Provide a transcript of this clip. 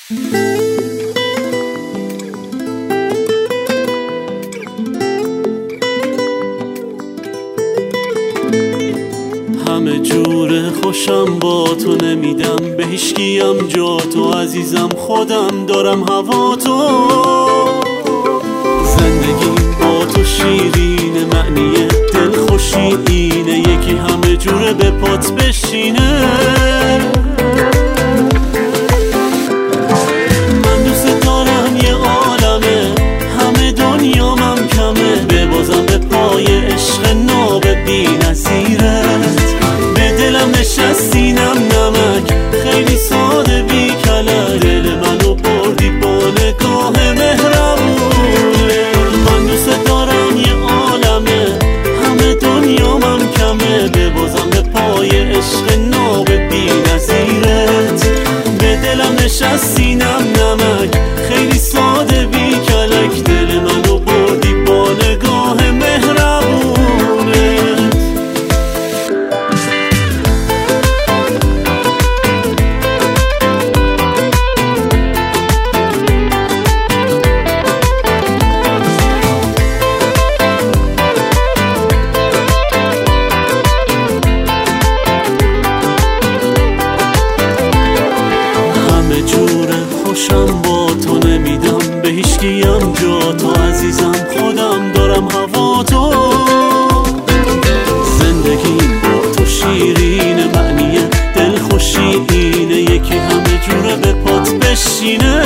همه جور خوشم با تو نمیدم، به هیچکیم جا تو عزیزم، خودم دارم هوا تو. زندگی با تو شیرینه، معنی دلخوشی اینه، یکی همه جوره به پات بشینه. من دوست دارم یه عالمه، همه دنیامم کمه، ببازم به پای عشق ناب بی نظیرت. به دلم نشستینم نمک، خیلی ساده بی کلک، دل منو بردی با نگاه مهربونه. من دوست دارم یه عالمه، همه دنیامم کمه، ببازم به پای عشق ناب بی نظیرت. به دلم نشستینم نمک، خیلی ساده بی کلک، دل منو بردی با نگاه مهربونه. خوشم با تو نمیدم، به هیچکیم جا تو عزیزم، خودم دارم هوا تو. زندگی با تو شیرینه، معنی دلخوشی اینه، یکی همه جوره به پات بشینه.